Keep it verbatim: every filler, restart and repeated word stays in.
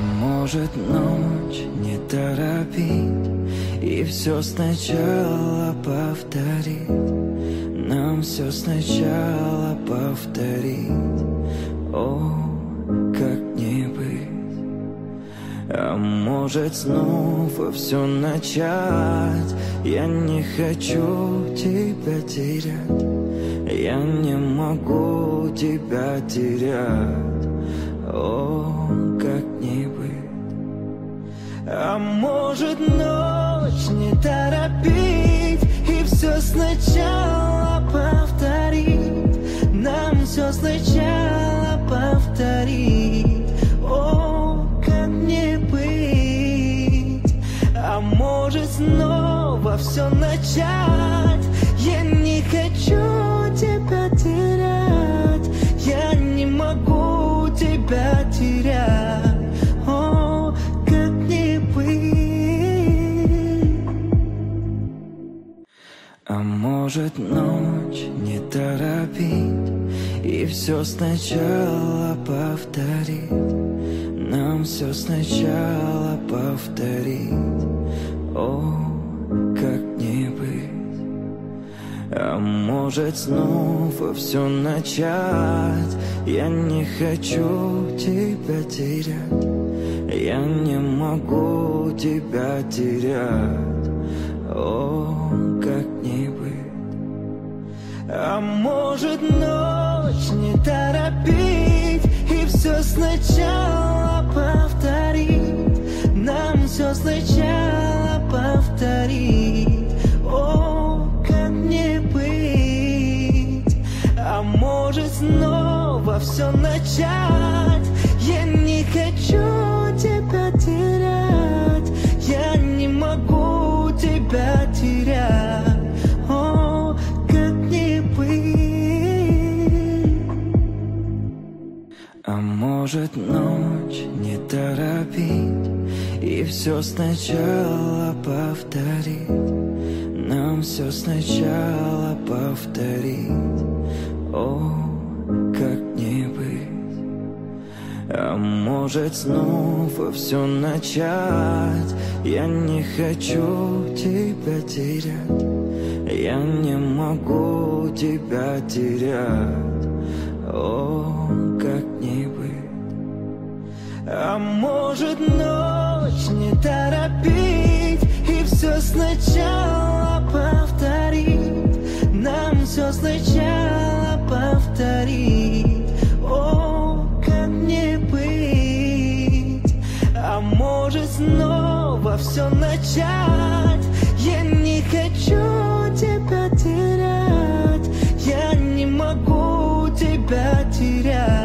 может ночь не торопить и все сначала повторить, нам все сначала повторить. О, как не быть. А может снова все начать. Я не хочу тебя терять, я не могу тебя терять. О, как не быть. А может ночь не торопить и все сначала повторить, нам все сначала повторить. О, как не быть. А может снова все начать. Я не хочу тебя терять, я не могу тебя терять. О, как не быть. А может ночь не торопить и все сначала повторить, нам все сначала повторить. О, как не быть. А может снова все начать. Я не хочу тебя терять, я не могу тебя терять. О, как не быть. А может ночь не торопить и все сначала повторить, нам все сначала повторить. О, как не быть. А может снова все начать. Я не хочу тебя терять, я не могу тебя терять. О, как не быть. А может ночь не торопить и все сначала повторить, нам все сначала повторить. О, как не быть. А может снова все начать. Я не хочу тебя терять, я не могу тебя терять. О, как не быть. А может ночь не торопить и все сначала повторить, нам все сначала повторить. О, как не быть. А может снова все начать. Я не хочу тебя терять, я не могу тебя терять.